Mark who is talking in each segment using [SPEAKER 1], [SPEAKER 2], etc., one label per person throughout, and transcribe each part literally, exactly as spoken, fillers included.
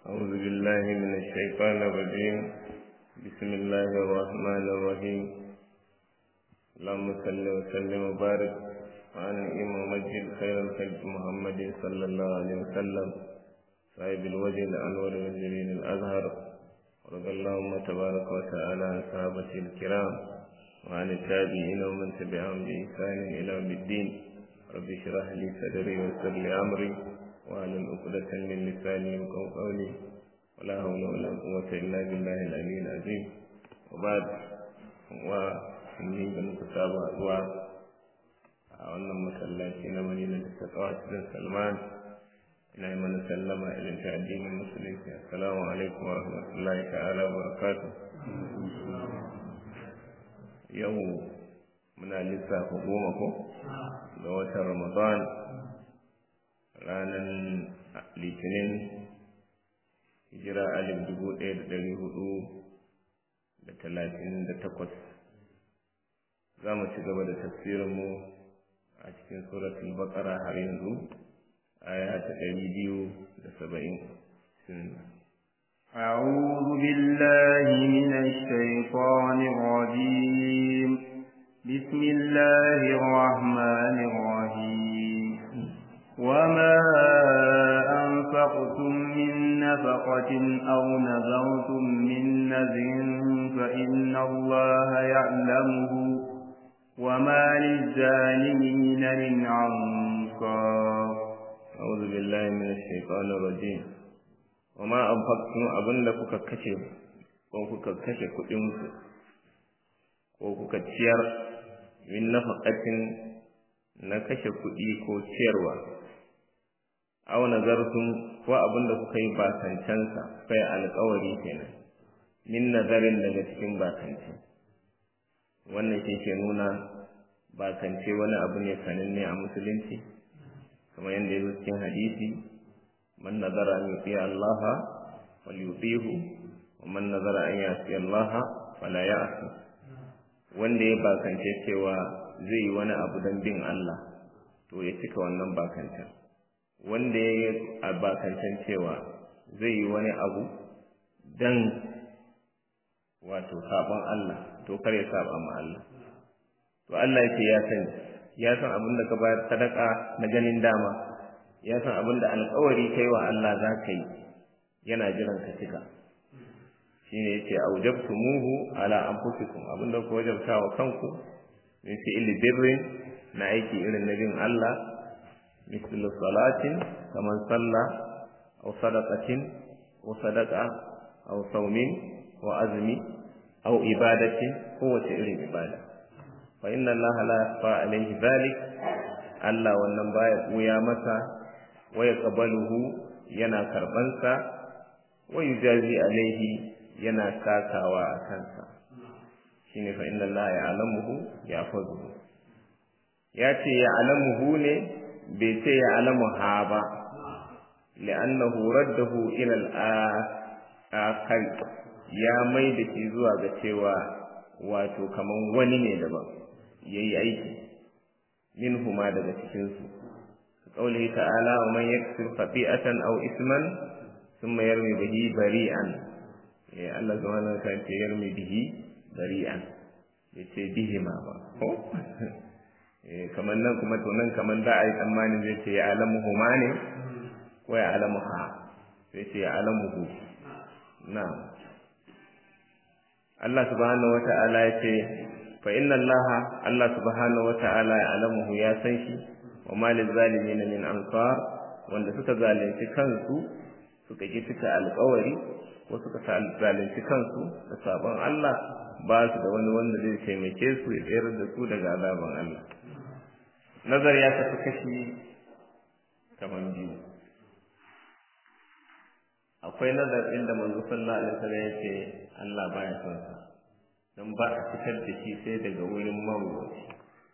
[SPEAKER 1] أعوذ بالله من الشيطان الرجيم. بسم الله الرحمن الرحيم. اللهم صل وسلم وبارك على الإمام ومجد خير الخلق محمد صلى الله عليه وسلم صاحب الوجه الأنور والجليل الأزهر، ورضي اللهم تبارك وتعالى عن صحابته الكرام وعن التابعين ومن تبعهم بإحسان إلى يوم الدين. رب اشرح لي صدري ويسر لي أمري واحلل عقدة من لساني يفقهوا قولي، ولا حول ولا قوة إلا بالله العلي العظيم. وبعد وإني بنكتاب أدواء أولا مسلاتي نمني لتقوى سيدنا سلمان إلى من سلم إلى الدين المسلم. السلام عليكم ورحمة الله تعالى وبركاته. يوم من لسه حكومكم لوقت رمضان ranar litinin hijira alif dubu ɗaya da ɗari hudu da talatin da takwas. Za mu ci gaba da tafsirinmu a cikin suratul baqara har yanzu aya ta ɗari biyu da saba'in.
[SPEAKER 2] أعوذ بالله من الشيطان الرجيم. بسم الله الرحمن الرحيم. وما أنفقتم من نفقة أو نذرتم من نذر فإن الله يعلمه وما للظالمين من أنصار.
[SPEAKER 1] أعوذ بالله من الشيطان الرجيم. وما أنفقتم أبن لكك كشف وكك كشف كتنك وكك تشير من نفقة نكشف كتيك وتشيروا aw nazartum ko abinda kuka yi bakancansa kai alƙawari kenan min nazarin daga cikin bakanci. Wannan shi ke nuna bakance wani abu ne sananne a musulunci, kamar yadda yake cikin hadisi, man nazara an yuti Allah wal yutihu wa man nazara an yasi Allah fala ya'si. Wanda ya bakance cewa zai yi wani abu don bin Allah to ya cika wannan bakancin. Wanda ya yi albakancan cewa zai yi wani abu don wato sabon Allah to kare saba ma Allah. To Allah yake ya sani, ya san abin da ka bayar sadaka na ganin dama, ya san abin da alƙawari kai wa Allah za ka yi, yana jiran ka cika. Shi ne yake aujabtumuhu ala anfusikum, abin da ku wajabta wa kanku min fi'li birrin na aiki irin na bin Allah, مثل صلاة كمن صلى أو صدقة وصدقة أو صوم وعزم أو إبادة قوة إلى إبادة. فإن الله لا يخفى عليه ذلك. ألا والنبا يقويا متى ويقبله ينا كربنسا ويجازي عليه ينا كاكا وأكنسا. شين فإن الله يعلمه يحفظه. يأتي يعلمه ne bai ce ya alamu ha ba, li'annahu raddahu ila al-akhir, ya mai da shi zuwa ga cewa wato kaman wani ne daban yayi aiki minhuma daga cikin su. Qaulihi ta'ala wa man yaksib khati'atan aw isman thumma yarmi bihi bari'an. Ya Allah subhanahu wa ta'ala ce yarmi bihi bari'an, yace bihima ba ko kamar nan kuma to nan kamar da a yi tsammanin zai ce ya alamu huma ne ko ya alamu ha, sai ce ya alamu hu. na Allah subhanahu wa ta'ala ya ce fa inna Allah Allah subhanahu wa ta'ala ya alamu hu, ya san shi. wa ma lil zalimin min ansar, wanda suka zalunci kansu suka ki cika alƙawari ko suka zalunci kansu da sabon Allah ba su da wani wanda zai taimake su ya tsayar da su daga azaban Allah. Nazar ya tafi kashi kaman biyu. Akwai nazar inda manzo sallallahu alaihi wasallam ya ce Allah baya son sa, dan ba a fitar da shi sai daga wurin mawuci.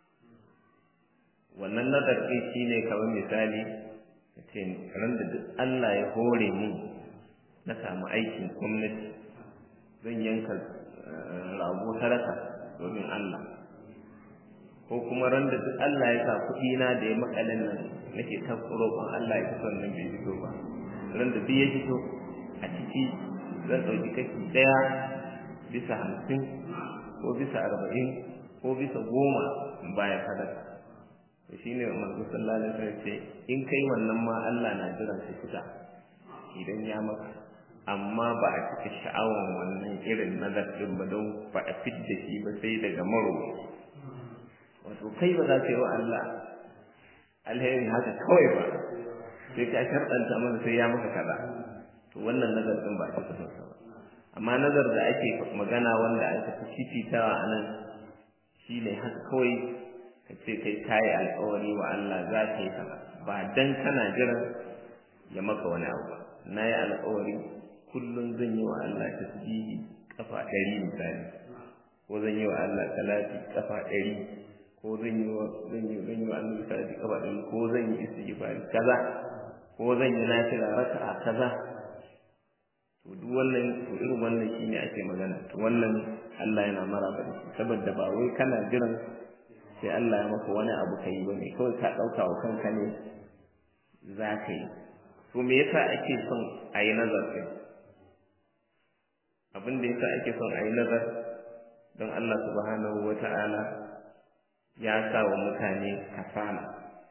[SPEAKER 1] Wannan nazar ɗin shine kamar misali kace ran da duk Allah ya hore ni na samu aikin gwamnati zan yanka rago sadaka domin Allah, ko kuma ran da duk Allah ya sa kuɗi na da ya makalin nan nake ta roƙon Allah ya son nan bai fito ba, ran da duk ya fito a ciki zan ɗauki kashi ɗaya bisa hamsin ko bisa arba'in ko bisa goma baya sadaka to shine manzo sallallahu alaihi wasallam ce in kai wannan ma Allah na jiran ka fita idan ya maka amma ba a cika sha'awan wannan irin nazar din ba don ba a fidda shi ba sai daga maro wato kai ba za ka yi wa Allah alheri haka kawai ba sai ka sharɗanta masa sai ya maka kaza to wannan nazar din ba a cika son sa ba amma nazar da ake magana wanda aka fi fifitawa a nan shine haka kawai ka ce kai kayi alƙawari wa Allah za ka yi kaza ba dan kana jiran ya maka wani abu ba na yi alƙawari kullum zan yi wa Allah tasbihi kafa ɗari misali ko zan yi wa Allah salati kafa ɗari ko zan yi wa zan yi zan yi wa Allah salati kafa ɗari ko zan yi istighfari kaza ko zan yi nafila raka'a kaza to duk wannan to irin wannan shine ake magana to wannan Allah yana maraba da shi saboda ba wai kana jiran sai Allah ya maka wani abu kai bane kawai ka dauka wa kanka ne za ka yi to me yasa ake son a yi nazar kai abin da yasa ake son a yi nazar don Allah subhanahu wata'ala ya sa wa mutane kasala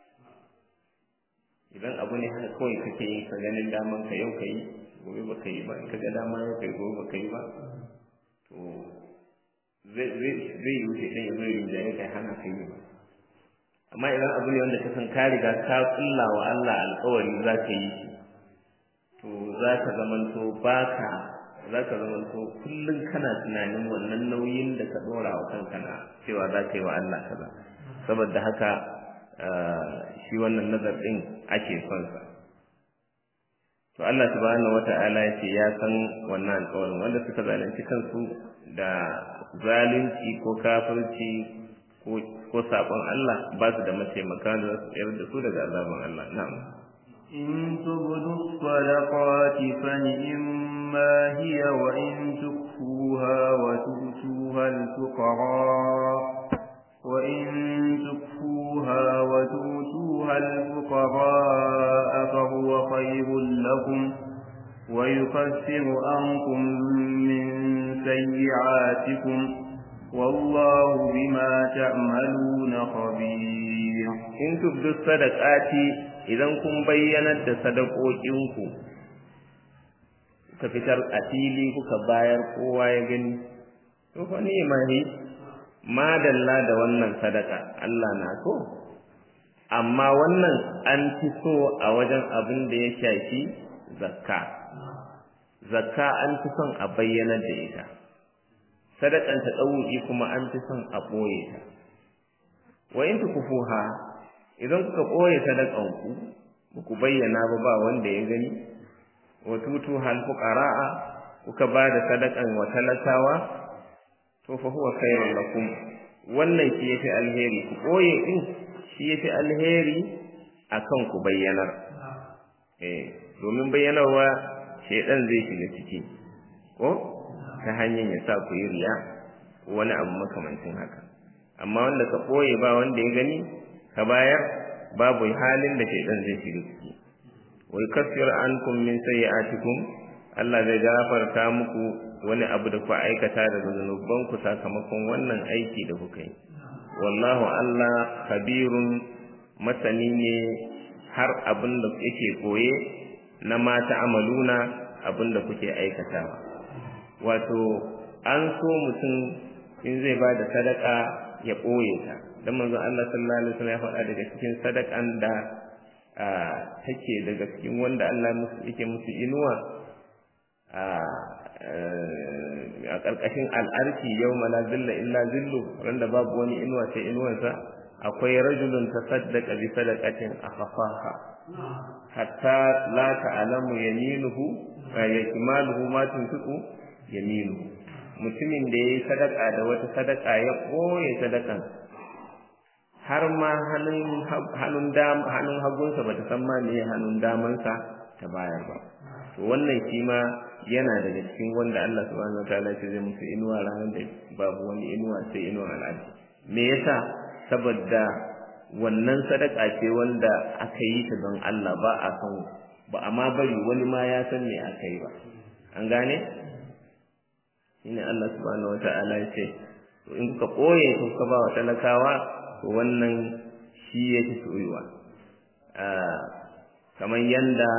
[SPEAKER 1] idan abu ne haka kawai kake yin ka ganin daman ka yau ka yi gobe ba ka yi ba in ka ga dama yau kai gobe ba ka yi ba to zai yi wuce ɗan ya zai rinjaye kai hana ka yi ba amma idan abu ne wanda ka san ka riga ka kulla wa Allah alƙawari za ka yi shi to za ka zamanto ba ka za ka zamanto kullum kana tunanin wannan nauyin da ka ɗora wa kanka na cewa za ka yi wa Allah kaza saboda haka shi wannan nazar ɗin ake son sa to Allah subhanahu wata'ala ya ce ya san wannan alƙawarin wanda suka zalunci kansu da zalunci ko kafirci ko ko sabon Allah ba su da mataimaka da su tsayar da su daga azaban Allah na'am
[SPEAKER 2] in tubdu sadaqati fa ni'ma hiya wa in tukfuha wa tutuha al-fuqara wa in tukfuha wa tutuha al-fuqara fa huwa khayrun lakum wa yukaffiru ankum min sayyi'atikum wallahu bima ta'maluna khabir
[SPEAKER 1] in tubdu sadaqati idan kun bayyanar da sadaqoƙinku ka fitar a fili kuka bayar kowa ya gani to fa ni mai madalla da wannan sadaka Allah na so amma wannan an fi so a wajen abin da ya shafi zakka zakka an fi son a bayyanar da ita sadakan ta ɗauki kuma an fi son a ɓoye ta wa in tukufuha idan kuka ɓoye sadakanku ba ku bayyana ba ba wanda ya gani wa tutu hal fuqara'a kuka ba da sadakan wa talakawa to fa huwa khairun lakum wannan shi yafi alheri ku ɓoye din shi yafi alheri akan ku bayyanar eh domin bayyanarwa shedan zai shiga ciki ko ta hanyar ya sa ku yi riya wani abu makamancin haka amma wanda ka ɓoye ba wanda ya gani ka bayar babu halin da shaitan zai shiga ciki wa yukaffir ankum min sayyi'atikum Allah zai gafarta muku wani abu da ku aikata daga zanuban ku sakamakon wannan aiki da kuka yi wallahu Allah kabirun masani ne har abin da yake koye na mata amaluna abin da kuke aikatawa wato an so mutum in zai ba da sadaka ya ɓoye ta dan manzon Allah sallallahu alaihi wasallam ya faɗa daga cikin sadakan da take daga cikin wanda Allah yake musu inuwa a ƙarƙashin al'arki yawma la zilla illa zillu wanda babu wani inuwa sai inuwarsa akwai rajulun tasaddaqa bi sadaqatin akhfaha hatta la ta'lamu yaminuhu wa yakmaluhu ma tunfiqu yaminuhu mutumin da yayi sadaka da wata sadaka ya ɓoye sadakan har ma hannun hannun dam hannun hagunsa bata san ma me hannun damansa ta bayar ba to wannan shi ma yana daga cikin wanda Allah subhanahu wataala ya zai musu inuwa ranar da babu wani inuwa sai inuwa al'adi me yasa saboda wannan sadaka ce wanda aka yi ta don Allah ba a san ba amma bari wani ma ya san me aka yi ba an gane shine Allah subhanahu wata'ala ya ce to in kuka koye to kuka ba wa talakawa to wannan shi yake soyuwa kamar yanda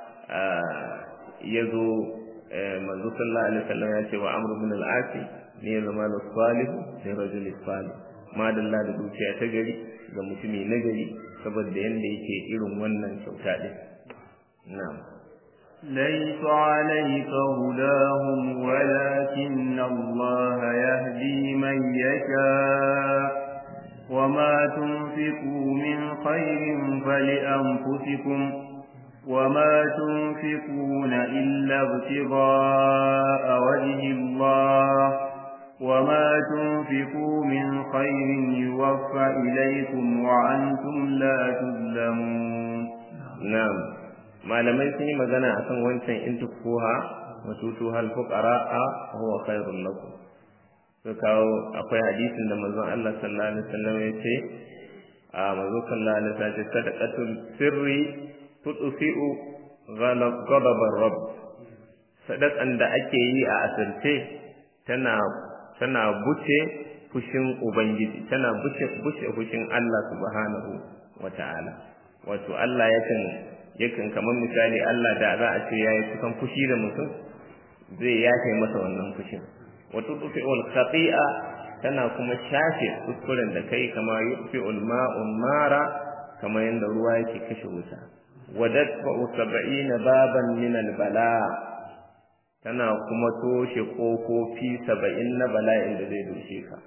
[SPEAKER 1] yazo manzo sallallahu alaihi wasallam ya ce wa Amr ibn al-As ne zaman salih sai rajul salih madalla da dukiya ta gari ga mutumi na gari saboda yanda yake irin wannan kyauta din na'am
[SPEAKER 2] ليس عليك هداهم ولكن الله يهدي من يشاء وما تنفقوا من خير فلأنفسكم وما تنفقون إلا ابتغاء وجه الله وما تنفقوا من خير يوفى إليكم وأنتم لا تظلمون
[SPEAKER 1] نعم malamai sun yi magana akan wancan in tukfuha wa tutuhal fuqara'a huwa khairul lakum to kawo akwai hadisin da manzon Allah sallallahu alaihi wasallam ya ce a manzon sallallahu alaihi wasallam ya ce sadaqatul sirri tudfi'u ghadab ar-rabb sadaqan da ake yi a asirce tana tana buce fushin ubangiji tana buce buce fushin Allah subhanahu wata'ala wato Allah yakan yakan kamar misali Allah da za a ce yayi kusan fushi da mutum zai yafe masa wannan fushin wato tufi'ul khati'a tana kuma shafe kuskuren da kai kama yufi'ul ma'un mara kamar yanda ruwa yake kashe wuta wadatfa'u sab'ina baban min al-bala tana kuma toshe kofofi saba'in na bala'in da zai dushe ka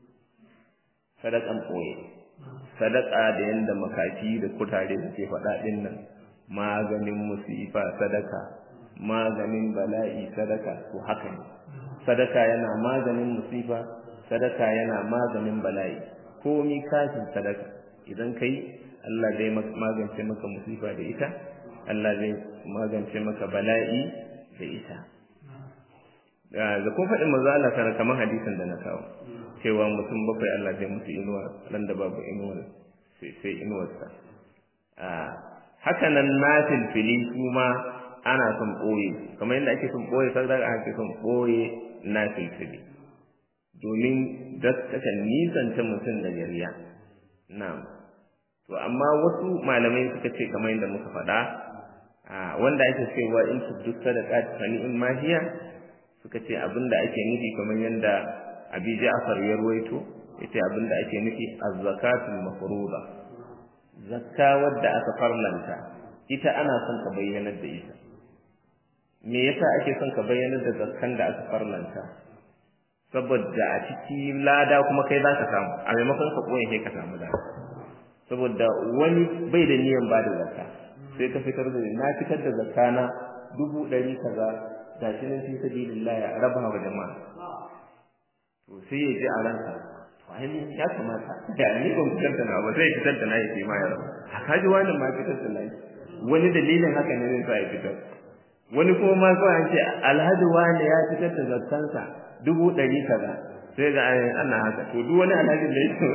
[SPEAKER 1] sadakan koyi sadaka da yanda makafi da kutare suke faɗa din nan maganin musifa sadaka maganin bala'i sadaka to haka ne sadaka yana maganin musifa sadaka yana maganin bala'i komi kashin sadaka idan kai Allah zai magance maka musifa da ita Allah zai magance maka bala'i da ita da kun faɗin manzo Allah kana kamar hadisin da na kawo cewa mutum bakwai Allah zai musu inuwa nan da babu inuwa sai sai inuwarsa a haka nan nafil fili kuma ana son boye kamar yadda ake son boye sadaka ake son boye nafil fili domin daskata nisanta mutum da jariya na'am to amma wasu malamai suka ce kamar yadda muka faɗa wanda ake cewa in tuddu sadaqat fa ni'im ma hiya suka ce abinda ake nufi kamar yadda Abi Ja'far ya ruwaito yace abinda ake nufi az-zakatul mafruḍa zakka wadda aka farlanta ita ana son ka bayyanar da ita me yasa ake son ka bayyanar da zakkan da aka farlanta saboda a cikin lada kuma kai za ka samu a maimakon ka koyi sai ka samu lada saboda wani bai da niyan ba da zakka sai ka fitar da na fitar da zakka na dubu ɗari kaza da shi nan fi sabilillah ya raba wa jama'a to sai ya ji a ranka to ai ya kamata da ni ban fitar da na ba sai fitar da na yake ma ya raba haka ji wani ma fitar da na wani dalilin haka ne zai sa ya fitar wani kuma ma so an ce alhaji wani ya fitar da zakkansa dubu ɗari kaza sai ga ana haka to duk wani alhaji da yake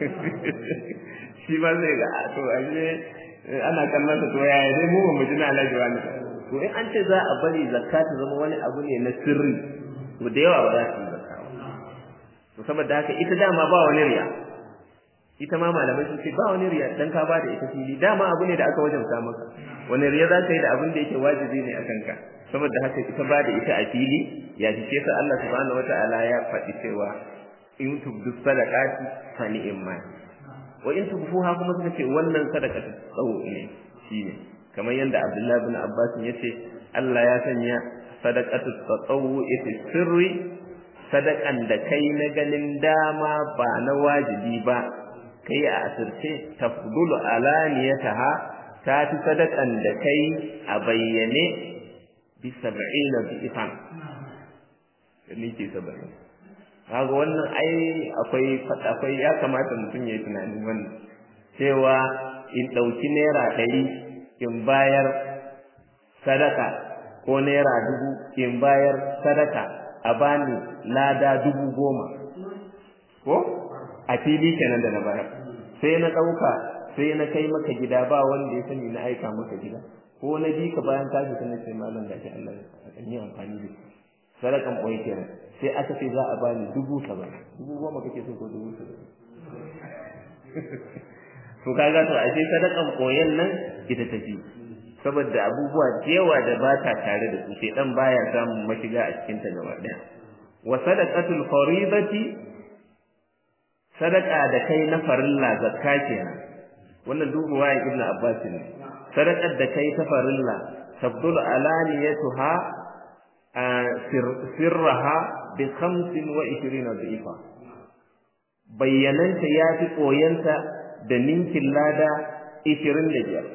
[SPEAKER 1] shi ba zai ga to ashe ana kallon sa to yaya dai mu ba mu ji na alhaji wani to in an ce za a bari zakka ta zama wani abu ne na sirri to da yawa ba za su yi zakka to saboda haka ita dama ba wani riya ita ma malamai sun ce ba wani riya dan ka ba da ita fili dama abu ne da aka wajabta maka wani riya za ka yi da abin da yake wajibi ne akan ka saboda haka ita ba da ita a fili ya ji sai Allah subhanahu wataala ya faɗi cewa in tubdu sadaqati fa ni'ma wa in tubfuha kuma suka ce wannan sadaqatu tsawo ne shine kamar yanda Abdullah ibn Abbas yace Allah ya sanya sadaqatu tsawo ita sirri sadakan da kai na ganin dama ba na wajibi ba kai a asirce tafdulu alaniyataha ta fi sadakan da kai a bayyane bi sab'ina bi ifan ni ke saba'in kaga wannan ai akwai akwai ya kamata mutum ya yi tunanin wannan cewa in dauki naira ɗari in bayar sadaka ko naira dubu in bayar sadaka a bani lada dubu goma ko a fili kenan da na bayar sai na dauka sai na kai maka gida ba wanda ya sani na aika maka gida ko na bi ka bayan ka fita na ce malam gashi Allah ya yi amfani da sadakan boye kenan sai aka ce za a bani dubu saba'in dubu goma kake so ko dubu saba'in to kaga to ashe sadakan boyen nan ita tafi saboda abubuwa da yawa da ba ta tare da su sai dan baya samun mashiga a cikin ta gaba daya wa sadaqatul faridati sadaqa da kai na farilla zakka kenan wannan dubu waye ibnu abbas ne sadaqar da kai ta farilla tabdul alaniyatuha sirraha bi khamsin wa ishirina dhifa bayyananta yafi koyanta da ninkin lada ishirin da biyar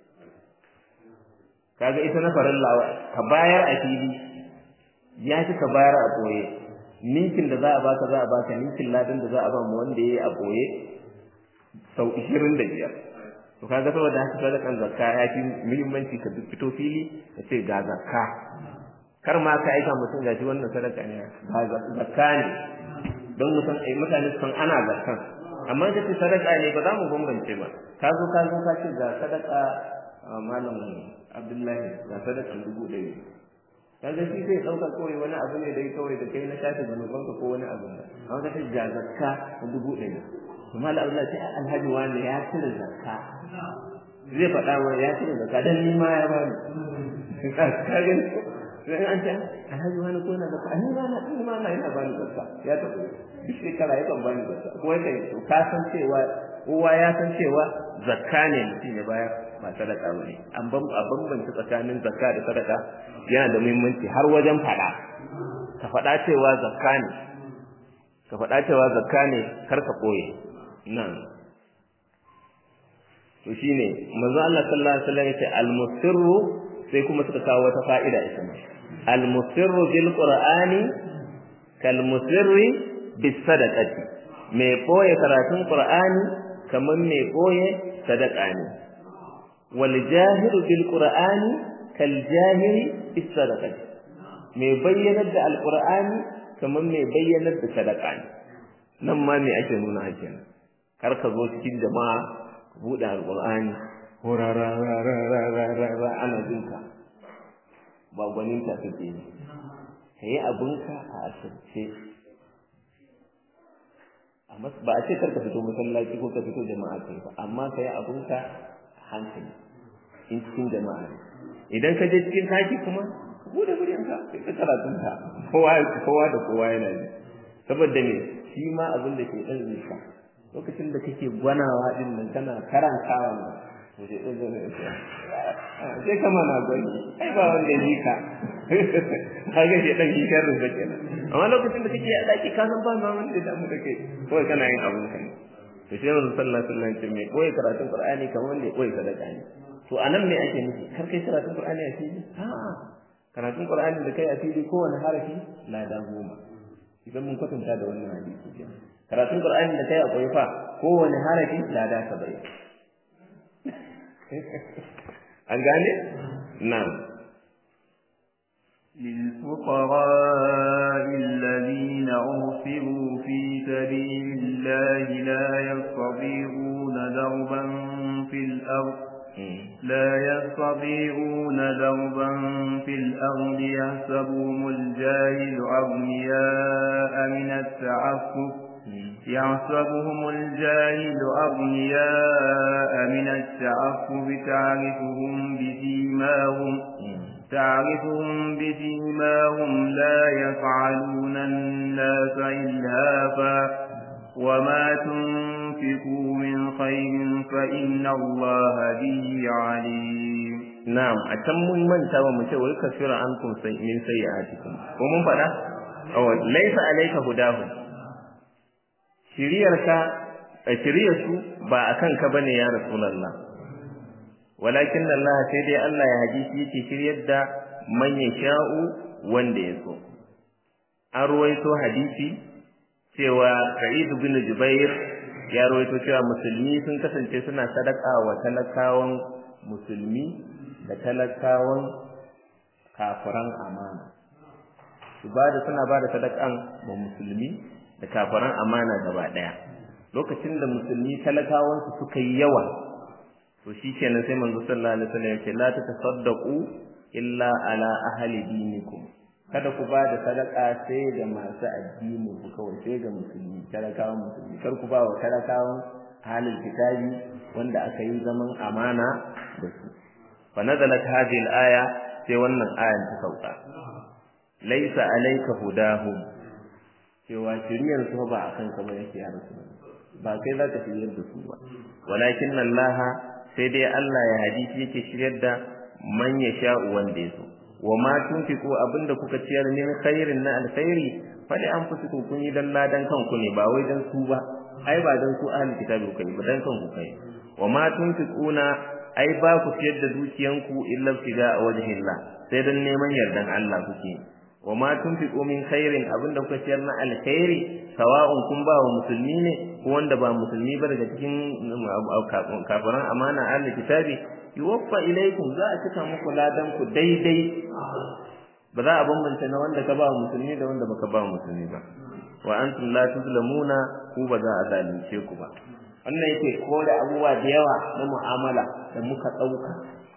[SPEAKER 1] kaga ita na farilla ka bayar a fili ya fi ka bayar a boye ninkin da za a baka za a baka ninkin ladan da za a ba mu wanda yayi a boye sau ishirin da biyar to kaga saboda haka sadakan zakka ya fi muhimmanci ka fito fili ka ce ga zakka kar ma ka aika mutum gaji wannan sadaka ne ga zakka ne don mutum ai mutane sun ana zakkan amma kace sadaka ne ba za mu bambance ba ka zo ka zo ka ce ga sadaka malam Abdullahi ga sadakan dubu ɗari kaga shi sai dauka kawai wani abu ne dai kawai da kai na shafi zanuban ka ko wani abu amma kace ga zakka dubu ɗari to malam Abdullahi sai alhaji wani ya cire zakka zai faɗa wa ya cire zakka dan ni ma ya bani kaga sai an ce alhaji wani ko na zakka ni ma na ni ma na ina bani zakka ya tafi duk shekara yakan bani zakka ko kai to ka san cewa kowa ya san cewa zakka ne mutum ya bayar ba sadaka bane an ban a bambanta tsakanin zakka da sadaka yana da muhimmanci har wajen fada ka fada cewa zakka ne ka fada cewa zakka ne kar ka koye nan to shine manzo Allah sallallahu alaihi wasallam yace al-musirru sai kuma suka kawo wata fa'ida ita ma al-musirru bil qur'ani kal musirri bis sadaqati mai boye karatun qur'ani kaman mai boye sadaka ne wal jahiru bil qur'ani kal jahiri bis sadaqati mai bayyanar da alqur'ani kaman mai bayyanar da sadaka ne nan ma me ake nuna haka kar ka zo cikin jama'a buɗe alqur'ani horarararararara ana jinka ba gwaninta kake ne kai abunka a asirce amma ba a ce karka fito masallaci ko ka fito jama'a kai ba amma kai abunka hankali in cikin jama'a idan ka je cikin taki kuma bude burinka kai ka karatunka kowa kowa da kowa yana ji saboda me shi ma abin da ke dan zuciya lokacin da kake gwanawa din nan kana karantawa ne to sai dan zai sai kama na gwani ai ba wanda yi ka kaga shi dan kikar rubuce kenan amma lokacin da kake a daki ka san ba ma wanda da mu kake ko kana yin abun kai to sai manzo sallallahu alaihi wasallam ce me koyi karatun qur'ani kamar wanda ya koyi sadaka ne to anan me ake nufi kar kai karatun qur'ani a fili a'a karatun qur'ani da kai a fili kowane harafi lada goma idan mun kwatanta da wannan hadisi karatun qur'ani da kai a koyi fa kowane harafi lada saba'in an gane na'am
[SPEAKER 2] للفقراء الذين أرسلوا في سبيل الله لا يستطيعون دربا في الأرض لا يستطيعون دربا في الأرض يحسبهم الجاهل أغنياء من التعفف يحسبهم الجاهل أغنياء من التعفف تعرفهم بسيماهم تعرفهم بسيماهم لا يفعلون الناس إلهافا وما تنفقوا من خير فإن الله به عليم
[SPEAKER 1] نعم أتم من تاب مشى ويكفر عنكم من سيئاتكم ومن فدا أو ليس عليك هداهم shiriyarka shiriyarsu ba akan ka bane ya rasulullah walakin Allah sai dai Allah ya haji shi yake shiryar da man yasha'u wanda yaso an ruwaito hadisi cewa Sa'id bin Jubair ya ruwaito cewa musulmi sun kasance suna sadaka wa talakawan musulmi da talakawan kafiran amana su bada suna bada sadakan wa musulmi da kafiran amana gaba daya lokacin da musulmi talakawan su suka yi yawa to shikenan sai manzo sallallahu alaihi wasallam ya ce la tatasaddaqu illa ala ahli dinikum, kada ku ba da sadaka sai ga masu addini ku kawai, sai ga musulmi, talakawan musulmi, kar ku ba wa talakawan ahlul kitabi wanda aka yi zaman amana da su. fa nazalat hadhihi al-aya, sai wannan ayan ta sauka, laysa alayka hudahum, cewa shiriyar su ba akan ka ba yake ya rasu, ba kai za ka shiryar da su ba, walakin Allah, sai dai Allah ya hadisi yake shiryar da man yasha'u wanda yaso. wa ma tunfiqu abinda kuka ciyar min khairin na alkhairi fa li anfusikum, kun yi dan ladan kanku ne, ba wai dan su ba, ai ba dan su ahli kitabi kai ba, dan kanku kai. wa ma tunfiquna, ai ba ku ciyar da dukiyanku illa figa a wajhillah, sai dan neman yardan Allah kuke. wa ma tunfiqu min khairin, abinda kuka ciyar na alkhairi, sawa'un kun ba wa musulmi ne ko wanda ba musulmi ba daga cikin kafiran amana ahli kitabi, yuwaffa ilaykum, za a cika muku ladan ku daidai, ba za a bambanta na wanda ka ba musulmi da wanda baka ba musulmi ba. wa antum la tuzlamuna, ku ba za a zalunce ku ba. wannan yake kore abubuwa da yawa na mu'amala da muka dauka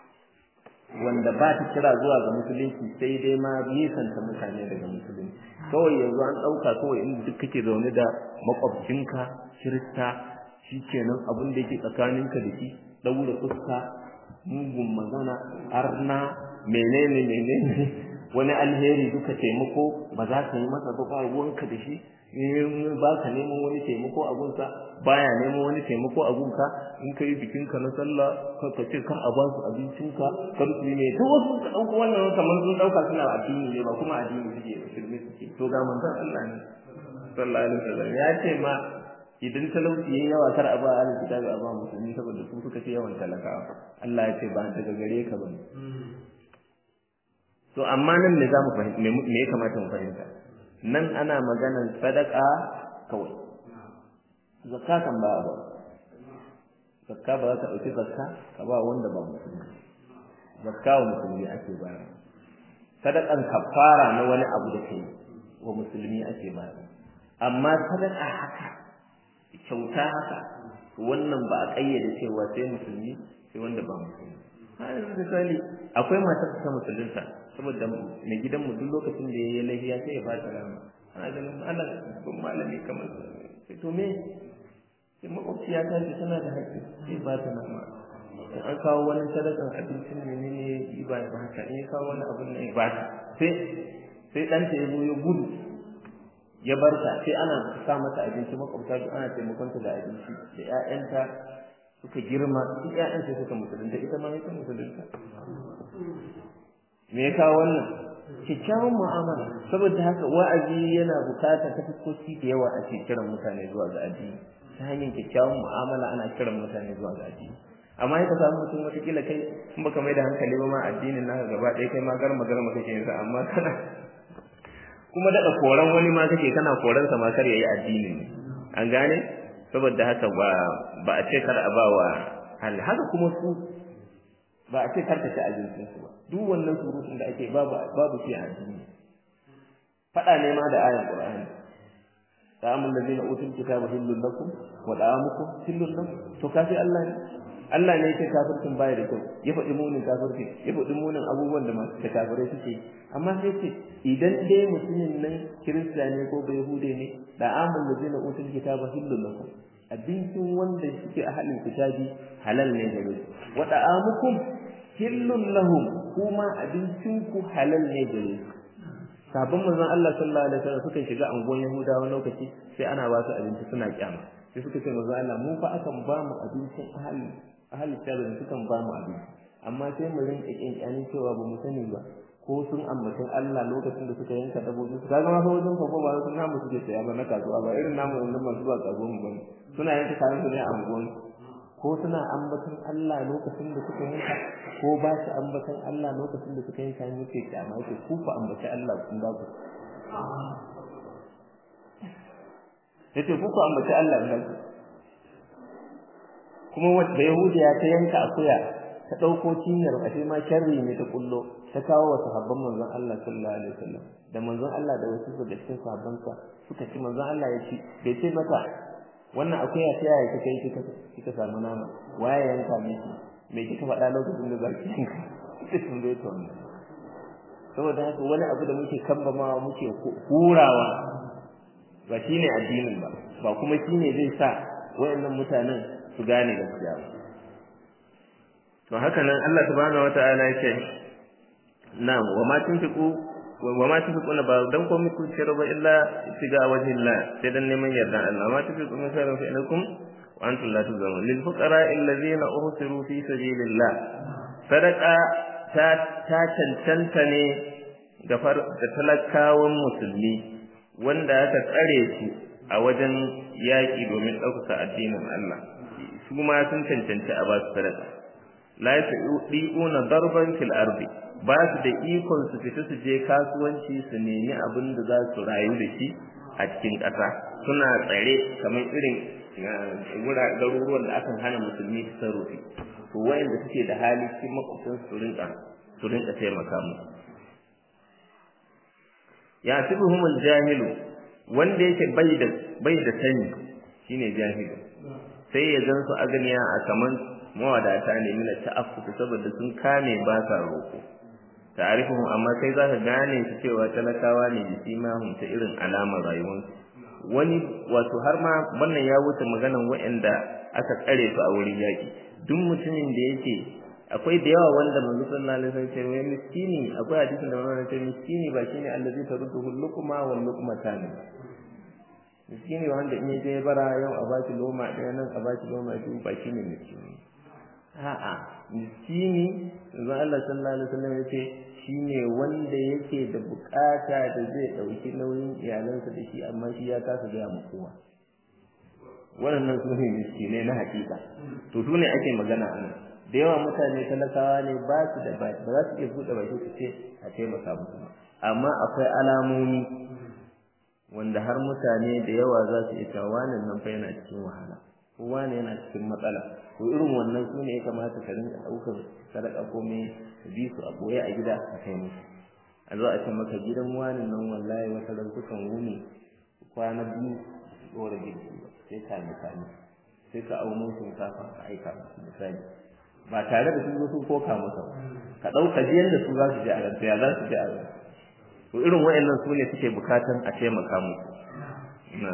[SPEAKER 1] wanda ba ta kira zuwa ga musulunci, sai dai ma nisanta mutane daga musulunci. kawai yanzu an dauka kawai inda duk kake zaune da makwabcinka kirista, shikenan abin da yake tsakaninka da shi daura fuska, mugun magana, arna, menene menene, wani alheri duka taimako ba za ka yi masa ba, ruwanka da shi, ba ka neman wani taimako a gunsa, baya neman wani taimako a gunka. in ka yi bikinka na sallah ka ce kar a ba su abincinka, kar su yi ne, to wasu ka ɗauko wannan kamar sun ɗauka suna addini ne, ba kuma addini suke da shirme suke. to ga manzon Allah ne sallallahu alaihi wasallam ya ce ma idan talauci yayi yawa kar a ba ahli kitabi a ba musulmi, saboda su suka ce yawan talakawa. Allah ya ce ba daga gare ka bane. to amma nan ne zamu fahimta me ya kamata mu fahimta, nan ana maganar sadaka kawai, zakka kan ba ba zakka ba ka dauki zakka ka ba wanda ba musulmi, zakka wa musulmi ake ba. sadakan kafara na wani abu da kai wa musulmi ake ba. amma sadaka haka kyauta haka, wannan ba a kayyade cewa sai musulmi sai wanda ba musulmi. har misali akwai matar ta musulunta, saboda mai gidan mu duk lokacin da yayi lafiya sai ya fata rama, ana ganin Allah kun malami kamar sai to me sai makwabciya ta ce tana da haƙƙi sai ba ta nama. an kawo wani sadakan abincin menene ba ba haka, in kawo wani abun nan ba sai sai dan ta yabo ya gudu ya bar ta, sai ana sa mata abinci, makwabta duk ana taimakon ta da abinci, da ƴaƴanta suka girma, duk ƴaƴan sai suka musulunta, ita ma ita musulunta. me ya kawo wannan? kyakkyawan mu'amala. saboda haka wa'azi yana bukatar ta fuskoki da yawa a kiran mutane zuwa ga addini, ta hanyar kyakkyawan mu'amala ana kiran mutane zuwa ga addini. amma ka samu mutum wata kila kai in baka mai da hankali ba ma addinin naka gaba ɗaya kai ma garma garma kake yin sa, amma kana kuma daɗa koran wani ma kake kana koran sa ma kar yayi addini ne. an gane? saboda haka ba ba a ce kar a ba wa hal haka kuma su ba a ce kar ka ci abincin su ba. duk wannan surutun da ake babu babu shi a addini. fada ne ma da ayan Qur'ani, ta'amul ladina utul kitaba hillul lakum wa ta'amukum hillul lakum. to kafi Allah ne Allah ne yake kafircin baya da kyau, ya faɗi munin kafirci, ya faɗi munin abubuwan da masu da kafirai suke. amma sai ce idan dai mutumin nan kirista ne ko bai hude ne, ta'amul ladina utul kitaba hillul lakum, abincin wanda suke a halin kitabi halal ne gare su, wa ta'amukum hillul lahum, kuma abincin ku halal ne gare su. sabon manzon Allah sallallahu alaihi wasallam suka shiga angon Yahudawa lokaci, sai ana ba su abinci suna kyama, sai suka ce manzon Allah mu fa akan ba mu abincin ahli ahli tabi'in sukan ba mu abinci, amma sai mu rinka kinkani cewa ba mu sani ba ko sun ambaton Allah lokacin da suka yanka dabbobi su. kaga ma fa wajen fa ba sun namu suke saya ba na kasuwa, ba irin namu wannan masu zuwa kasuwa mu bane, suna yanka kayan su ne a angon. ko suna ambaton Allah lokacin da suka yanka, ko ba su ambaton Allah lokacin da suka yanka, yake kyama yake ku fa ambaci Allah kun ba ku yace ku ku ambaci Allah ne. kuma wanda Yahudiya ta yanka akuya ta dauko cinyar, ashe ma sharri ne ta kullo, ta kawo wa sahabban manzon Allah sallallahu alaihi wasallam, da manzon Allah da wasu daga cikin sahabbansa suka ci, manzon Allah ya ci, bai ce mata wannan akuya ta yaya kika yi kika kika samu nama, waye yanka miki? me kika faɗa lokacin da zaki yanka ita sun zo ta wannan saboda haka wani abu da muke kambamawa muke hurawa ba shine addinin ba ba kuma shine zai sa wayannan mutanen su gane gaskiya ba to haka nan Allah subhanahu wataala ya ce na'am wa ma tunfiqu wa ma tunfiquna ba dan ko muku cire ba illa tiga wajhillah sai dan neman yardan Allah ma tunfiqu min khairin fa innakum wa antum la tuzlamun lil fuqara alladhina uhsiru fi sabilillah sadaqa ta ta cancanta ne ga da talakawan musulmi wanda aka tsare su a wajen yaki domin ɗaukaka addinin Allah su ma sun cancanci a ba su sadaqa la yasdiquna darban fil ardi ba su da ikon su fita su je kasuwanci su nemi abin da za su rayu da shi a cikin ƙasa suna tsare kamar irin garuruwan da akan hana musulmi su sarrufi to wayanda suke da hali cikin makwabtan su rinka su rinka taimaka musu ya tibuhumul jahilu wanda yake bai da bai da sani shine jahilu sai ya gan su aganiya a kaman mawadata ne mina ta'affufu saboda sun kame ba sa roko ta'arifuhum amma sai zaka gane su cewa talakawa ne bisimahum ta irin alamar rayuwarsu wani wato har ma wannan ya wuce maganan waɗanda aka tsare su a wurin yaki duk mutumin da yake akwai da yawa wanda manzo sallallahu alaihi wasallam ya ce miskini akwai hadisin da manzo ya ce miskini ba shine allazi tarudduhu luqma wal luqmatan miskini wanda in yaje bara yau a baki loma ɗaya nan a baki loma biyu ba shine miskini a'a miskini manzo Allah sallallahu alaihi wasallam ya ce shine wanda yake da bukata da zai dauki nauyin iyalansa da shi amma shi ya kasa ga mu kowa wannan su ne miskinai na hakika to su ne ake magana anan da yawa mutane talakawa ne ba su da ba za su iya buɗe baki su ce a taimaka musu amma akwai alamomi wanda har mutane da yawa za su iya cewa wannan nan fa yana cikin wahala ko wani yana cikin matsala to irin wannan su ne ya kamata ka rinka ɗaukar sadaka ko me ka bi su a boye a gida a kai musu a zo a ce maka gidan wani nan wallahi wata ran kukan wuni kwana biyu ɗora girki sai ka yi kame sai ka auno shinkafa ka aika musu misali ba tare da sun zo sun koka maka ba ka ɗauka ji yadda su za su ji a ranta ya za su ji a ranta to irin waɗannan su ne suke bukatan a taimaka musu na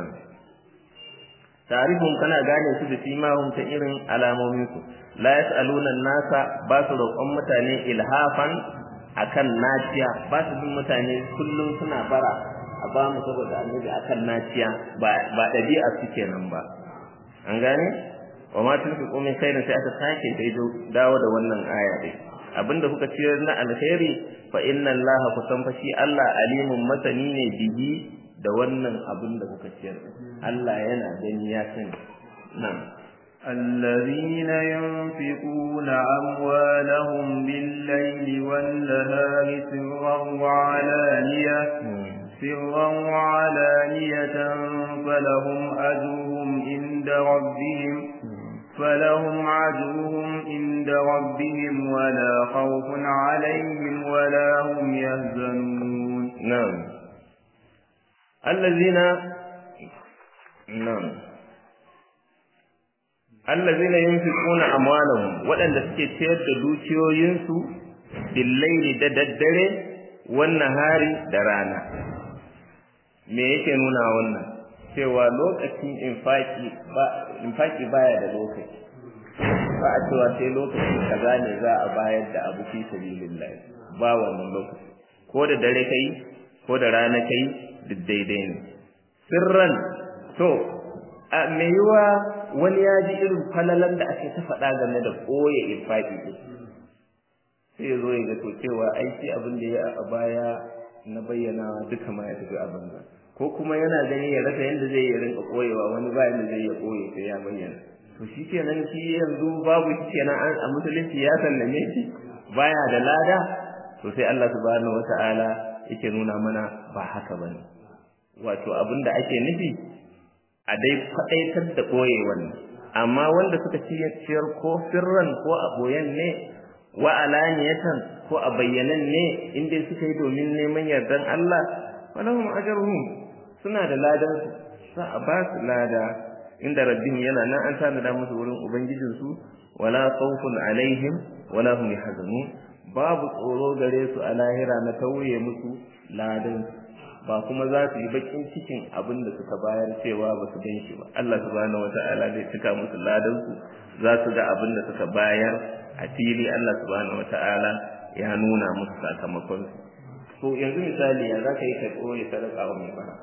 [SPEAKER 1] tarihun kana gane su da simahum ta irin alamomin su la yasaluna nasa ba su roƙon mutane ilhafan akan naciya ba su bin mutane kullum suna bara a ba mu saboda annabi akan naciya ba ba dabi'a suke nan ba an gane wa ma tunfiqu min khairin sai aka sake dai dawo da wannan aya dai abinda kuka ciyar na alkhairi fa inna allaha kusan fa shi Allah alimun masani ne bihi da wannan abinda kuka ciyar Allah yana gani ya sani na'am
[SPEAKER 2] الذين ينفقون أموالهم بالليل والنهار سرا وعلانية سرا وعلانية فلهم أجرهم عند ربهم فلهم أجرهم عند ربهم ولا خوف عليهم ولا هم يحزنون
[SPEAKER 1] نعم الذين نعم allazina yunfiquna amwalahum wadanda suke ciyar da dukiyoyinsu billaili da daddare wannan hari da rana me yake nuna wannan cewa lokacin infaki ba infaki baya da lokaci ba a cewa sai lokacin kaza ne za a bayar da abu fi sabilillah ba wannan lokaci ko da dare kai ko da rana kai duk daidai ne sirran to a me yiwa wani ya ji irin falalan da ake ta faɗa game da ɓoye infaki ɗin sai ya zo ya ga to cewa aiki abin da ya a baya na bayyana duka ma ya tafi abin nan ko kuma yana gani ya rasa yadda zai yi rinka ɓoyewa wani ba yadda zai ya ɓoye sai ya bayyana to shi kenan shi yanzu babu shi kenan an a musulunci ya sallame shi baya da lada to sai Allah subhanahu wata'ala yake nuna mana ba haka bane wato abin da ake nufi a dai faɗaitar da ɓoye wannan amma wanda suka ciyar ko sirran ko a ɓoyen ne wa alaniyatan ko a bayyanan ne inda suka yi domin neman yardan Allah walahum ajruhum suna da ladan su za a ba su lada inda rabbihim yana nan an tanada musu wurin ubangijin su wala khawfun alaihim wala hum yahzanun babu tsoro gare su a lahira na tauye musu ladan ba kuma za su yi bakin cikin abin da suka bayar cewa ba su gan shi ba Allah subhanahu wataala zai cika musu ladan su za su ga abin da suka bayar a fili Allah subhanahu wataala ya nuna musu sakamakon su to yanzu misali ya zaka yi ka koyi sadaka wa mai bara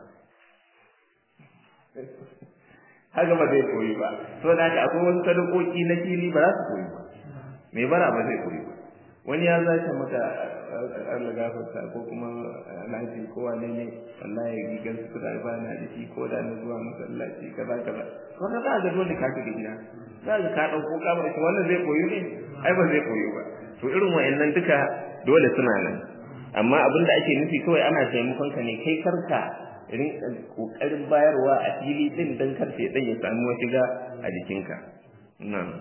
[SPEAKER 1] haka ba zai koyi ba to da haka akwai wasu sadakoki na fili ba za su koyi ba mai bara ba zai koyi ba wani ya zace maka Allah gafarta ko kuma lafi ko wane ne wallahi gigan su da ba na da shi ko da na zuwa masallaci kaza kaza to na ba da dole ka ga gida za ka dauko ka ba shi wannan zai koyi ne ai ba zai koyi ba to irin wayannan duka dole suna nan amma abin da ake nufi kawai ana taimakon ka ne kai karka irin kokarin bayarwa a fili din dan karfe dan ya samu shiga a jikinka na'am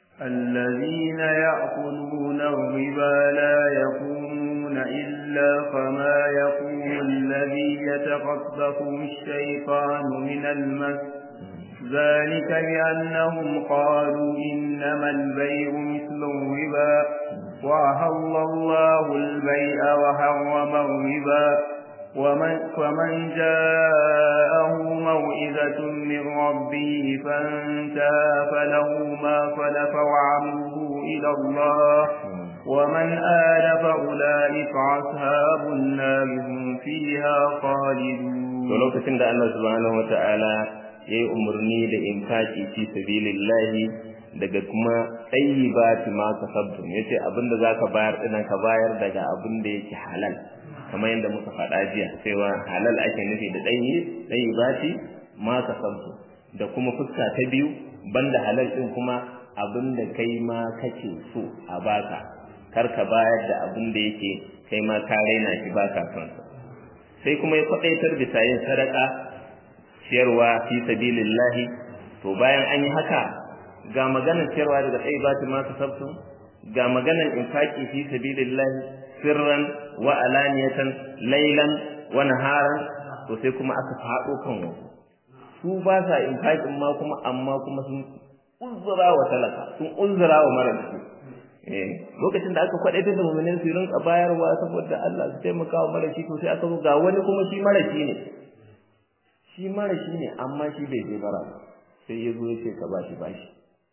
[SPEAKER 2] الذين يأكلون الربا لا يقومون إلا كما يقوم الذي يتخبطه الشيطان من المس ذلك بأنهم قالوا إنما البيع مثل الربا وأحل الله البيع وحرم الربا ومن, ومن جاءه موعظة من ربه فانتهى فله ما سلف وأمره إلى الله ومن آل فأولئك أصحاب النار هم فيها خالدون.
[SPEAKER 1] ولوكتين ده الله سبحانه وتعالى yayi umarni da infaki fi sabilillahi daga kuma tayyibati ma kasabtum yace abinda zaka bayar dinan ka bayar daga abinda yake halal kamar yadda muka faɗa jiya cewa halal ake nufi da ɗanyi ɗanyi bati ma ka sabtu da kuma fuska ta biyu banda halal ɗin kuma abin da kai ma kake so a baka kar ka bayar da abin da yake kai ma ka raina shi baka son sa sai kuma ya kwaɗaitar bisa yin sadaka ciyarwa fi sabilillahi to bayan an yi haka ga maganar ciyarwa daga ɗanyi bati ma ka sabtu ga maganar infaki fi sabilillahi sirran wa alaniyatan laylan wa naharan to sai kuma aka fado kan wasu su ba sa infaqin ma kuma amma kuma sun uzura wa talaka sun uzura wa marashi eh lokacin da aka kwadaita da mu'minin su rinka bayarwa saboda Allah su taimaka wa marashi to sai aka zo ga wani kuma shi marashi ne shi marashi ne amma shi bai je bara sai yazo yace ka bashi bashi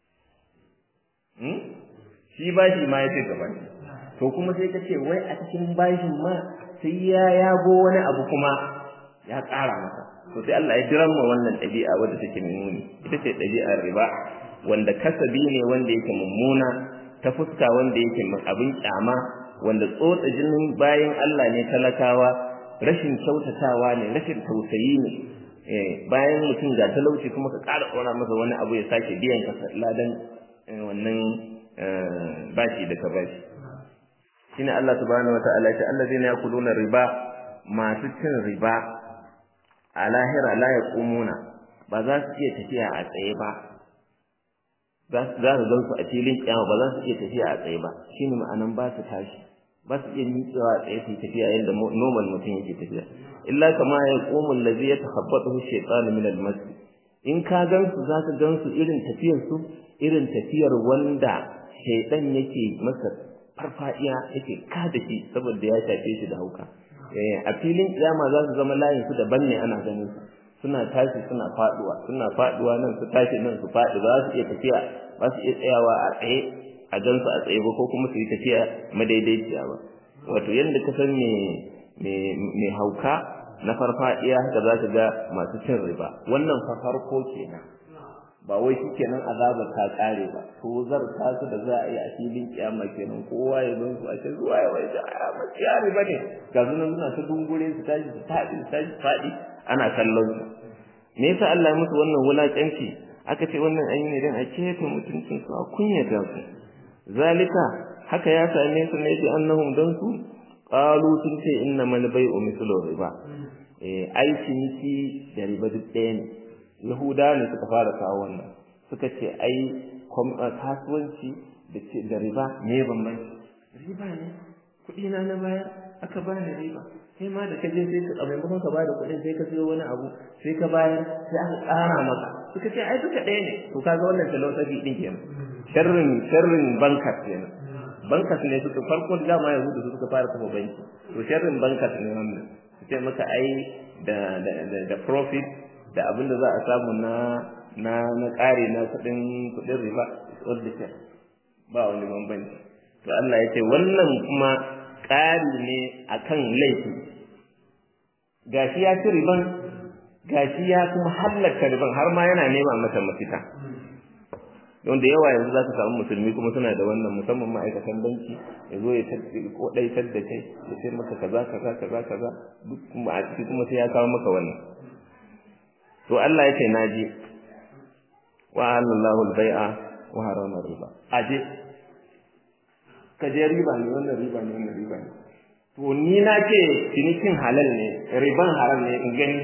[SPEAKER 1] hmm shi bashi ma yace ka bashi to kuma sai ka ce wai a cikin bashin ma sai ya yago wani abu kuma ya ƙara masa to sai Allah ya jiran mu wannan ɗabi'a wadda take muni ita ce ɗabi'ar riba wanda kasabi ne wanda yake mummuna ta fuska wanda yake abin kyama wanda tsotsa jinin bayan Allah ne talakawa rashin kyautatawa ne rashin tausayi ne eh bayan mutum ga talauci kuma ka ƙara tsora masa wani abu ya sake biyan ka ladan wannan bashi da ka bashi shine Allah subhanahu wataala ya ce allazina yakuluna riba masu cin riba a lahira la yaqumuna ba za su iya tafiya a tsaye ba za su ga su a filin kiyama ba za su iya tafiya a tsaye ba shine ma'anan ba su tashi ba su iya miƙewa a tsaye su tafiya yadda normal mutum yake tafiya illa kama yaqumu allazi yatakhabbathu shaytanu min al-mas in ka gansu za ka gansu irin tafiyar su irin tafiyar wanda shaytan yake masa farfadiya yake kada shi saboda ya shafe shi da hauka eh a filin kiyama za su zama layin su daban ne ana ganin su suna tashi suna faduwa suna faduwa nan su tashi nan su fadi ba su iya tafiya ba su iya tsayawa a tsaye a gansu a tsaye ba ko kuma su yi tafiya madaidaiciya ba wato yanda ka san me me hauka na farfadiya haka za ka ga masu cin riba wannan fa farko kenan ba wai shikenan azabar ta kare ba to zarta su da za a yi a filin kiyama kenan kowa ya zo su a ce zuwa ya wai a makiyari bane ga sunan suna ta dungure su tashi su fadi su tashi fadi ana kallon su me yasa Allah ya musu wannan wulakanci aka ce wannan ayi ne dan a kefe mutuncin su a kunyata su zalika haka ya same su ne ji annahum dan su qalu sun ce innamal bai'u mithlu riba eh ai ciniki da riba duk ɗaya ne Yahuda ne suka fara kawo wannan suka ce ai kasuwanci da ce da riba me bambanci riba ne kuɗi na na bayar aka bani riba sai ma da kaje sai ka maimakon ka bada kuɗin sai ka siyo wani abu sai ka bayar sai aka ƙara maka suka ce ai duka ɗaya ne to kaga wannan philosophy din kenan sharrin sharrin bankas kenan bankas ne suka farko da ma yahudu su suka fara kafa banki to sharrin bankas ne wannan su ce maka ai da da da profit da abin da za a samu na na na ƙari na kuɗin kuɗin riba all the same ba wani bambanci to Allah ya ce wannan kuma ƙari ne akan laifi gashi ya ci riban gashi ya kuma hallaka riban har ma yana nema mata mafita don da yawa yanzu za ka samu musulmi kuma suna da wannan musamman ma'aikatan banki ya zo ya kodaitar da kai ya ce maka kaza kaza kaza kaza duk kuma a ciki kuma sai ya kawo maka wannan to Allah ya ce naji wa halallahu al-bai'a wa harama riba aje ka je riba ne wannan riba ne wannan riba ne to ni na ce cinikin halal ne riban halal ne in gani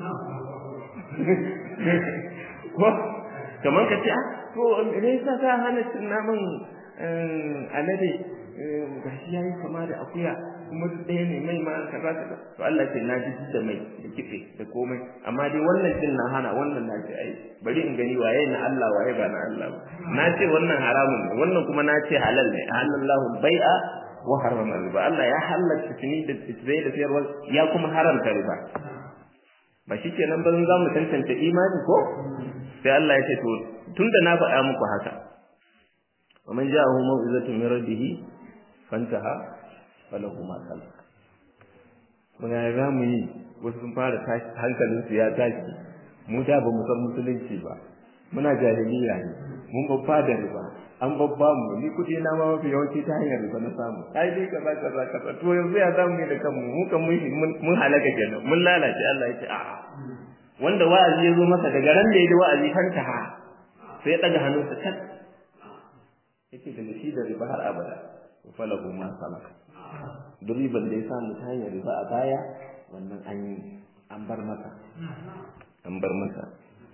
[SPEAKER 1] ko kamar ka ce ah to me yasa ka hana cin naman alade gashi yayi kama da akuya kuma duk ɗaya ne mai ma kaza kaza to Allah ce na ji da mai da kitse da komai amma dai wannan din na hana wannan na ce ai bari in gani waye na Allah waye ba na Allah ba na ce wannan haramun ne wannan kuma na ce halal ne halallahu bai'a wa harrama riba Allah ya halatta tuni da tsire da sayarwa ya kuma haramta riba ba shikenan ba za mu tantance imani ko sai Allah ya ce to tunda na faɗa muku haka ومن جاءه موعظة من ربه فانتهى فله ما سلف muna za mu yi wasu sun fara tashi hankalinsu ya tashi mu da ba mu san musulunci ba muna jahiliya ne mun babba da riba an babba mu ni kudi na ma mafi yawanci ta hanyar riba na samu ai dai kaza kaza kaza to yanzu ya zamu yi da kanmu mu kan mun mun halaka kenan mun lalace Allah ya ce a'a wanda wa'azi ya zo masa daga ran da ya ji wa'azi kanta ha sai ya daga hannunsa tak yake da shi da riba har abada falahu ma salaka duk riban da ya samu ta hanyar riba a baya wannan an yi an bar masa an bar masa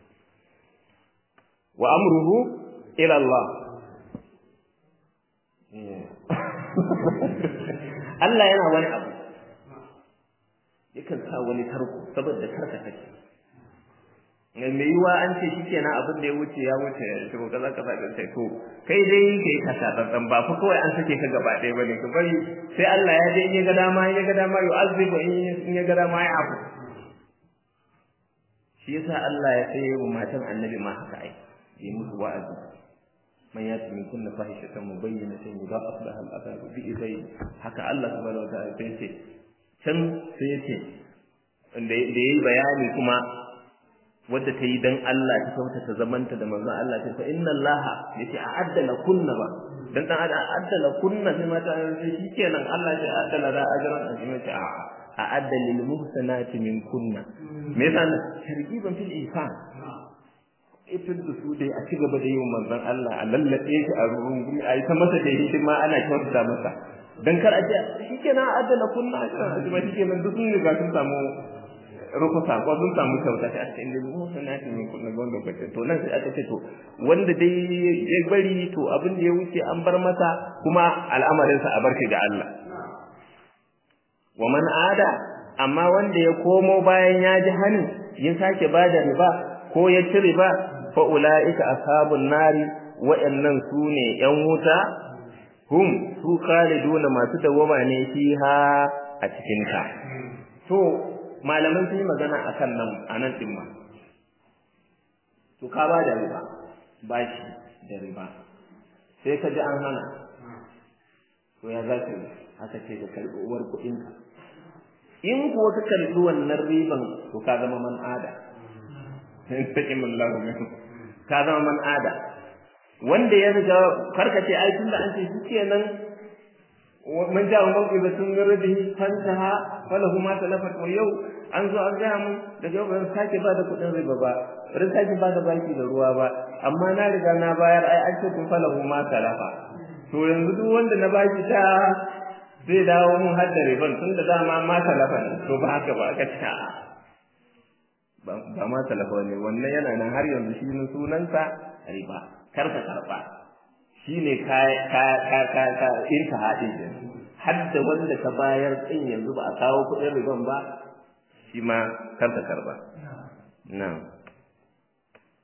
[SPEAKER 1] wa amruhu ila Allah Allah yana wani abu yakan sa wani tarko saboda karka take mai yiwa an ce shi kenan abin da ya wuce ya wuce to kaza kaza da sai to kai dai kai ka sadan ba fa kawai an sake ka gaba ɗaya bane ka bari sai Allah ya je in ya ga dama in ya ga dama yu'azzibu in ya ga dama ya afu shi yasa Allah ya sai wa matan annabi ma haka ai yi musu wa'azi man yati min kunna fahishatan mubayyinatan yudha'af laha al-'adab bi idai haka Allah subhanahu wa ta'ala sai ce can sai yace da yayi bayani kuma wadda ta yi dan Allah ta kauta ta zamanta da manzon Allah ta fa inna Allah yace a'adda lakunna ba dan dan a'adda lakunna sai mata sai shikenan Allah ya a'adda la da ajran azima ta a'adda lil muhsanati min kunna me yasa targiban fil ihsan ita da su dai a cigaba da yin manzon Allah a lallabe shi a rungumi a yi ta masa da shi ma ana kyautata masa dan kar a ce shikenan a'adda lakunna ajran azima shikenan duk sun riga sun samu rukusa ko sun samu kyauta ta cikin da mu sana ta min kun ga lokacin to nan sai aka ce to wanda dai ya bari to abin da ya wuce an bar masa kuma al'amarin sa a barke da Allah wa man ada amma wanda ya komo bayan ya ji hanin ya sake bada riba ko ya ci riba fa ulaika ashabun nari wa'annan sune yan wuta hum su khaliduna masu dawama ne fiha a cikin ta to malaman sun yi magana akan nan anan din ma to ka ba da riba bashi da riba sai ka ji an hana to ya za ka yi haka ce ka karɓi uwar kuɗinka in kuwa ka karɓi wannan riban to ka zama man ada taqimallahu minhu ka zama man ada wanda ya riga karkace ai tunda an ce shi kenan man ja mun ga batun radihi fantaha falahu ma talafat wa yau an zo an ga mu daga yau ban sake ba da kudin riba ba ban sake ba da baki da ruwa ba amma na riga na bayar ai an ce kun falahu ma talafa to yanzu duk wanda na baki ta zai dawo mun har da riban tunda dama ma talafa ne to ba haka ba aka ta ba ba ma talafa ne wannan yana nan har yanzu shi ne sunansa riba karka karba shine ka ka ka ka ka inta hadin din hadda wanda ka bayar din yanzu ba a kawo kudin riban ba shi ma karka karba na'am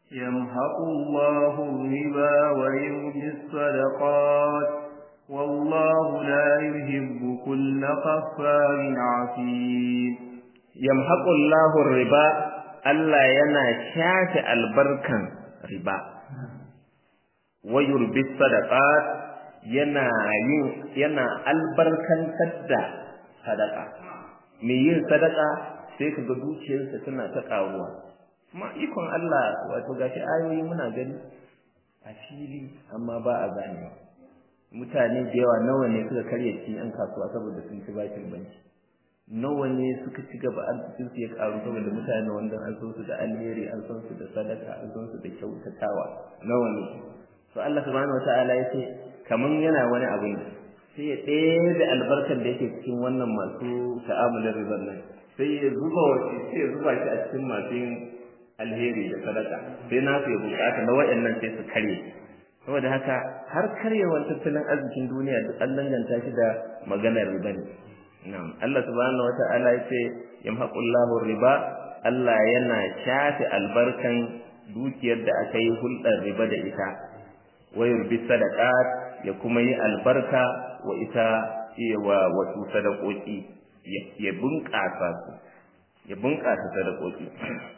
[SPEAKER 2] يمحق الله الربا ويربي الصدقات والله لا يحب كل كفار عصيم.
[SPEAKER 1] يمحق الله الربا Allah yana shafe albarkan riba wa yurbi sadaqat yana yin yana albarkantar da sadaka me yin sadaka sai kaga dukiyarsa tana ta karuwa kuma ikon Allah wato gashi ayoyi muna gani a fili amma ba a ganewa mutane da yawa nawa ne suka karye cikin yan kasuwa saboda sun ci bashin banki nawa ne suka ci gaba arzikin su ya karu saboda mutane wanda an san su da alheri an san su da sadaka an san su da kyautatawa nawa ne to Allah subhanahu wataala yace kaman yana wani abu ne sai ya ɗebe albarkar da yake cikin wannan masu ta'amulin ribar nan sai ya zuba wace sai ya zuba shi a cikin masu alheri da sadaka sai na su ya bukata na waɗannan sai su karye saboda haka har karyewar tattalin arzikin duniya duk an danganta shi da maganar riba ne. Na'am, Allah subhanahu wata'ala yace yamhaqullahu riba, Allah yana shafe albarkan dukiyar da aka yi hulɗar riba da ita. Wa yurbi sadaqat ya kuma yi albarka wa ita wa wasu sadakoki ya bunƙasa su ya bunƙasa sadakoki.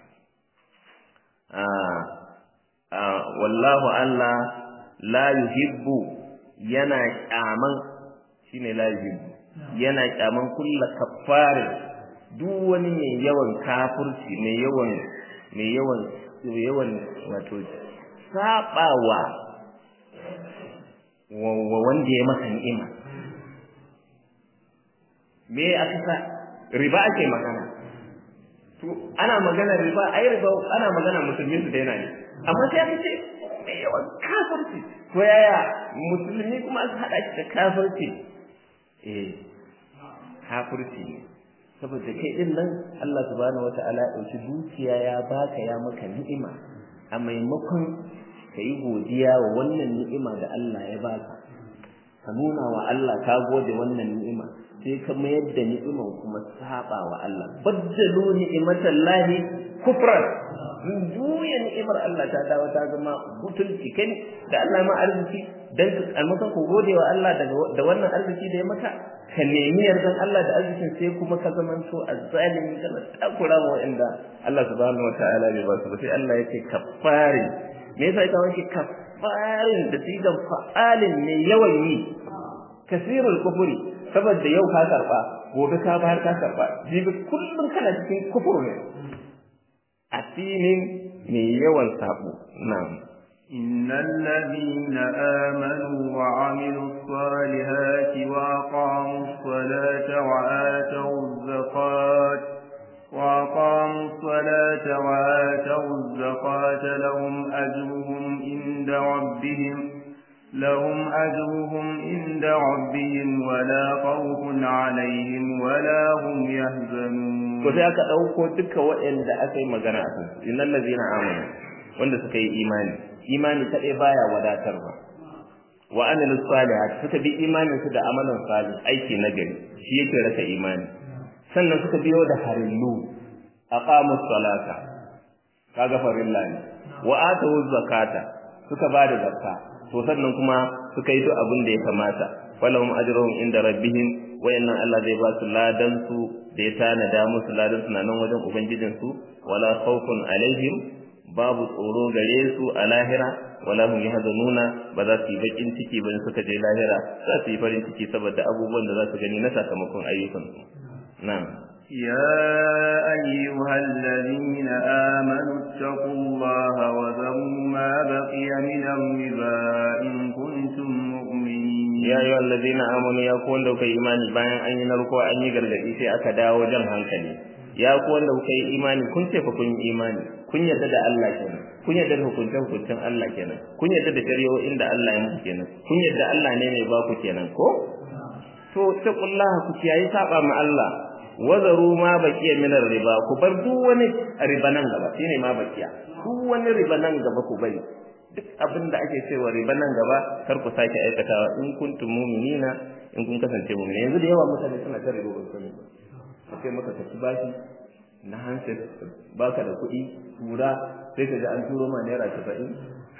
[SPEAKER 1] Ah ah wallahu Allah la yuhibbu yana kyaman shine la yuhibbu yana kyaman kulla kaffarin duk wani mai yawan kafirci mai yawan mai yawan mai yawan wato sabawa wa wanda ya masa ni'ima me aka sa riba ake magana to ana magana riba ai riba ana magana musulmi su daina ne amma sai aka ce mai yawan kafirci to yaya musulmi kuma aka hada shi da kafirci eh kafirci ne saboda kai din nan Allah subhanahu wataala ya dauki dukiya ya baka ya maka ni'ima a maimakon kai godiya wa wannan ni'ima da Allah ya baka ka nuna wa Allah ka gode wannan ni'ima sai ka mayar da ni'iman kuma saba wa Allah baddalu ni'matallahi kufran juya ni'imar Allah ta dawo ta zama butulci kai da Allah ma arziki dan ka almaka ku gode wa Allah da wannan arziki da ya maka ka nemi yardan Allah da arzikin sai kuma ka zamanto azzalimi kana takura wa inda Allah subhanahu wataala bai ba su sai Allah yake kafari me yasa ita wanke kafarin da sigan fa'alin ne yawan yi kasirul kufuri saboda yau ka karba gobe ka bayar ka karba jibi kullum kana cikin kufur ne asinin me yawan sabo na'am
[SPEAKER 2] إن الذين آمنوا وعملوا الصالحات وأقاموا الصلاة وآتوا الزكاة وأقاموا الصلاة وآتوا الزكاة لهم أجرهم عند ربهم لهم أجرهم عند ربهم ولا خوف عليهم ولا هم يحزنون.
[SPEAKER 1] وذاك أوكو تلك وإن ذاك مجانا إن الذين آمنوا وإن سكي إيمان imani kadai baya wadatarwa wa amilus salihat suka bi imanin su da amalan salih aiki na gari shi yake rasa imani sannan suka biyo da harillu aqamus salata kaga farilla ne wa atawuz zakata suka bada zakka to sannan kuma suka yi duk abin da ya kamata walahum ajruhum inda rabbihim wa inna Allah zai ba su ladan su da ya tanada musu ladan su nan wajen ubangijin su wala khawfun alaihim babu tsoro gare su a lahira wala hum yahzanuna ba za su yi bakin ciki ba suka je lahira za su yi farin ciki saboda abubuwan da za su gani na sakamakon ayyukan su na'am
[SPEAKER 2] ya ayyuhal ladina amanu taqullaha wa dharu ma baqiya min ar-riba in kuntum mu'minin
[SPEAKER 1] ya ayyuhal ladina amanu ya ku wanda kai imani bayan an yi narko an yi gargadi sai aka dawo jan hankali ya ku wanda kuka yi imani kun ce fa kun yi imani kun yarda da Allah kenan kun yarda da hukuncin hukuncin Allah kenan kun yarda da shari'o'in da Allah ya muku kenan kun yarda Allah ne mai ba ku kenan ko to taqullaha ku kiyaye saba ma Allah wazaru ma baqiya min riba ku bar duk wani riba nan gaba shine ma baqiya duk wani riba nan gaba ku bari duk abinda ake cewa riba nan gaba kar ku sake aikatawa in kuntum mu'minina in kun kasance mu'mini yanzu da yawa mutane suna ta riba ban sani ba sai maka tafi bashi na handset baka da kuɗi tura sai ka ga an turo ma naira casa'in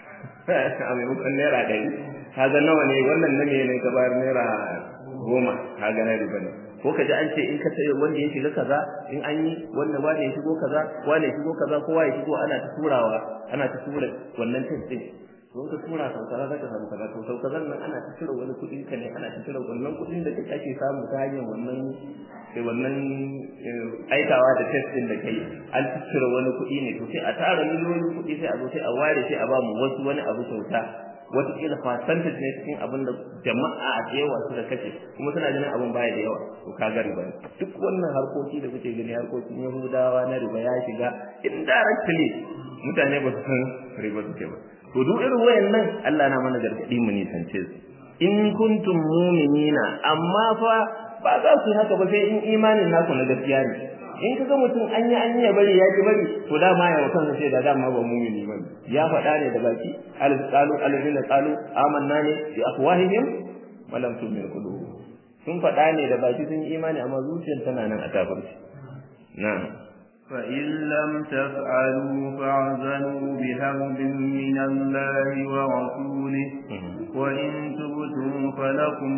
[SPEAKER 1] a maimakon naira ɗari kaga nawa ne wannan na ne ka bayar naira goma kaga na riba ne ko ka ji an ce in ka sayi wanda ya shiga kaza in an yi wanda ba ya shigo kaza wanda ya shigo kaza kowa ya shigo ana ta turawa ana ta tura wannan test din to ka tura sau kaza zaka samu kaza to sau kaza nan ana ta tura wani kuɗin ka ne ana ta tura wannan kuɗin da kake ake samu ta hanyar wannan sai wannan aikawa da test din da kai an tura wani kuɗi ne to sai a tara miliyoyin kuɗi sai a zo sai a ware sai a ba mu wasu wani abu kyauta wataƙila percentage ne cikin abin da jama'a a yawa suka kashe kuma suna ganin abin baya da yawa to ka ga riba duk wannan harkoki da kuke gani harkokin yahudawa na riba ya shiga indirectly mutane ba su san riba suke ba to duk irin wayannan Allah na mana gargadi mu nisance su in kuntum mu'minina amma fa ba za su haka ba sai in imanin naku na gaskiya ne in kaga mutum an yi an yi bari ya ki bari to dama ya wasan sai da dama ba mu'mini bane ya faɗa ne da baki al-qalu alladhina qalu amanna ne bi afwahihim wa lam tu'min qulubuhum sun faɗa ne da baki sun yi imani amma zuciyar tana nan a kafirci na'am
[SPEAKER 2] fa in lam taf'alu fa'zanu bi harbin min Allah wa rasulihi wa in tubtum falakum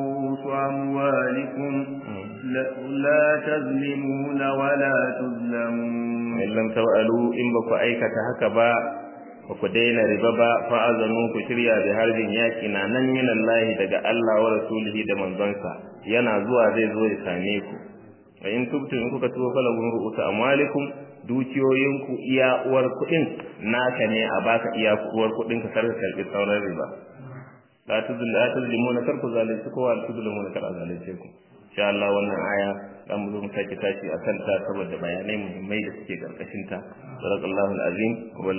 [SPEAKER 2] amwalikum لا تظلمون ولا تظلمون
[SPEAKER 1] إن لم تفعلوا إن بكو أيكة هكذا baku daina riba ba fa azanu ku shirya da harbin yaki na nan min Allah daga Allah wa rasulihi da manzonsa yana zuwa zai zo ya same ku wa in tubtu in kuka tuba fala ru'usa amwalikum dukiyoyinku iya uwar kudin naka ne a baka iya uwar kudin ka sarka karbi sauran riba la tudul la tudlimuna karku zalunci ko wa tudlimuna kar zalunce ku insha Allah wannan aya dan mu zo mu sake tashi akan ta saboda bayanai muhimmai da suke karkashin ta. Barakallahu alazim.